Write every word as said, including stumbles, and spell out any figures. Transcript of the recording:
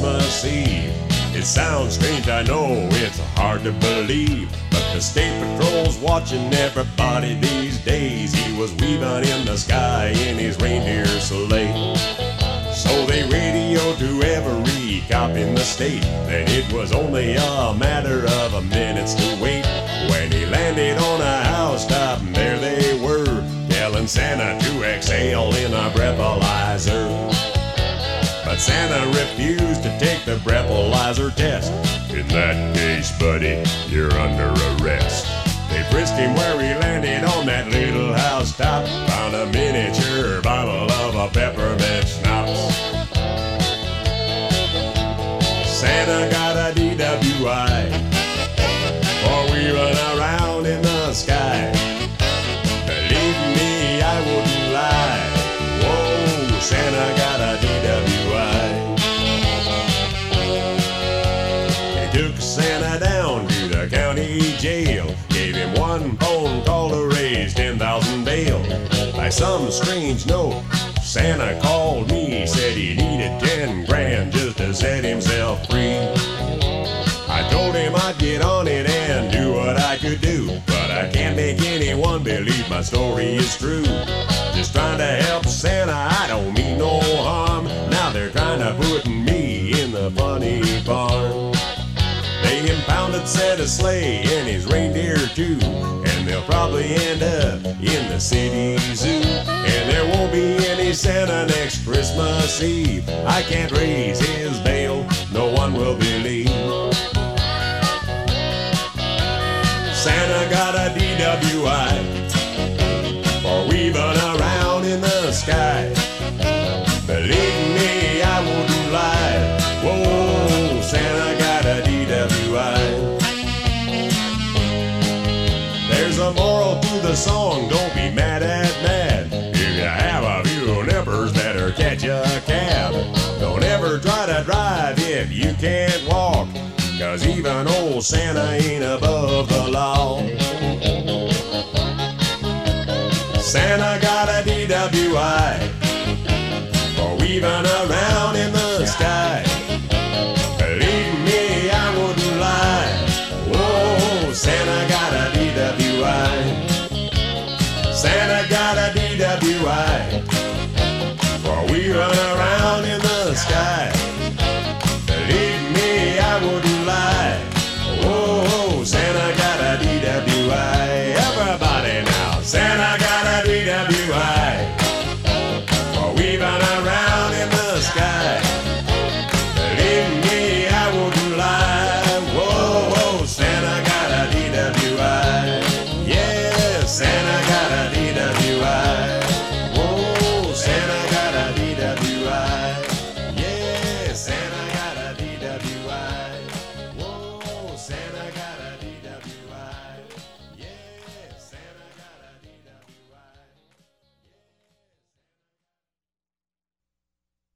Christmas Eve. It sounds strange, I know, it's hard to believe, but the state patrol's watching everybody these days. He was weaving in the sky in his reindeer sleigh. So they radioed to every cop in the state that it was only a matter of minutes to wait. When he landed on a housetop, there they were, telling Santa to exhale in a breathalyzer. But Santa refused to take the breathalyzer test. In that case, buddy, you're under arrest. They frisked him where he landed on that little housetop, found a miniature bottle of a peppermint schnapps. Santa got a D W I for weaving around in the sky. Believe me, I wouldn't lie. Whoa, Santa got a D W I. They took Santa down to the county jail, gave him one phone call to raise ten thousand bail. By some strange note, Santa called me, said he needed ten grand just to set himself free. I told him I'd get on it and do what I could do, but I can't make anyone believe my story is true. Just trying to help Santa, I don't mean no harm. Now they're trying to put me in the funny farm. They impounded Santa's sleigh and his reindeer too, and they'll probably end up in the city zoo. And there won't be any Santa next Christmas Eve. I can't raise his bail, no one will believe. Santa got a D W I for weaving around in the sky. Believe me, I wouldn't lie. Whoa, Santa got a D W I. There's a moral to the song, don't be mad at mad. If you have a few nippers, better catch a cab. Don't ever try to drive if you can't walk, 'cause even old Santa ain't above the